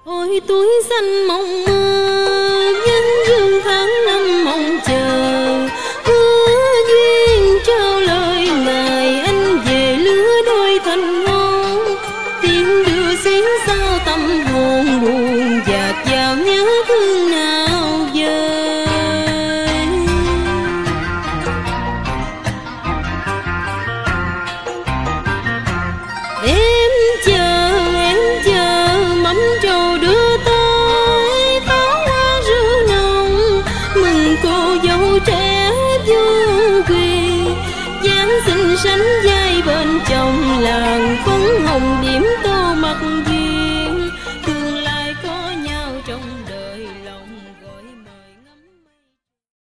Ôi tuổi xanh mộng mơ, nhân dương tháng năm mong chờ. Hứa duyên trao lời ngài, anh về lứa đôi thành ngôn. Tiếng đưa xuyến sao tâm hồn buồn, dạt vào nhớ thương nào vơi. Em chờ mắm trầu đưa tới, pháo hoa rượu nồng mừng cô dâu trẻ vô quê. dáng xinh xắn vai bên chồng, làng phấn hồng điểm tô mặt.